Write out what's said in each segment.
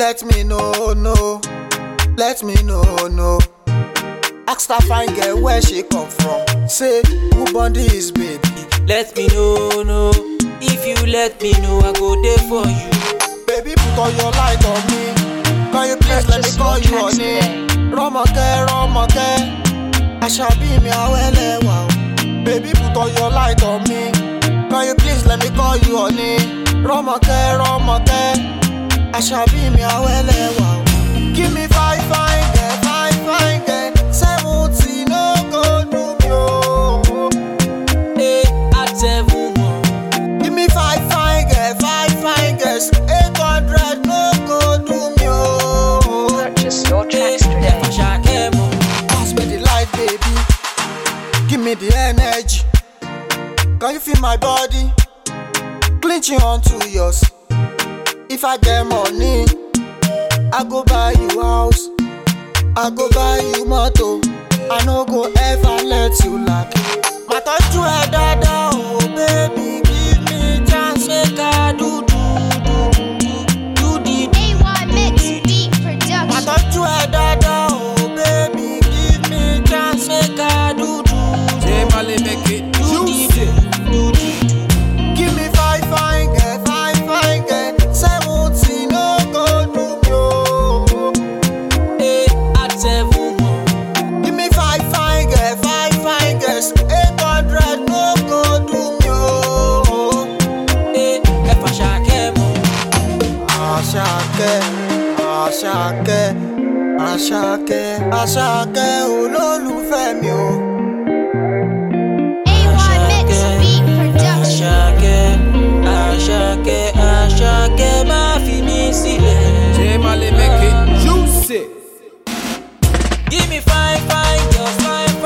Let me know, no. Let me know, no. Ask that fine girl where she come from. Say, who born this baby? Let me know, no. If you let me know, I go there for you. Baby, put all your light on me. Can you please let me call you honey? Romoke, I shall be me awele wow. Baby, put all your light on me. Can you please let me call you honey? Romoke, I shall be me awele wow. Give me five fine girl, 70 no go do me oh. At 7 more. Give me five fine girls, 800 no go do me oh. Purchase your tracks today. Pass me the light, baby. Give me the energy. Can you feel my body? Clinching onto yours. If I get money, I go buy you house. I go buy you motor. I no go ever let you lack. My touch you head dada, oh baby, give me chance, make I do the AY Mix Beat Production. My touch you head dada, oh baby, give me chance, make I do J Mali make it juicy. Give me five fine girl, 70 no go do me oh. At 7 more. Give me five fine girls, 800 no go do me oh. Àṣàkẹ́ olólùfẹ́ mi o. AY Mix Beat Production. Àṣàkẹ́ má fi mí sílẹ̀. J Mali make it juicy. Give me fine girls,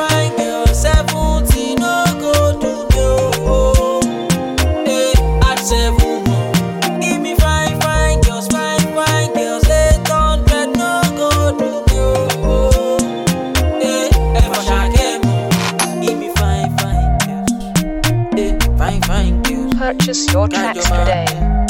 70 no go do me oh. At 7 more. Give me fine girls, 800 no go do me oh. Give me fine girls, fine girls. Purchase your tracks today.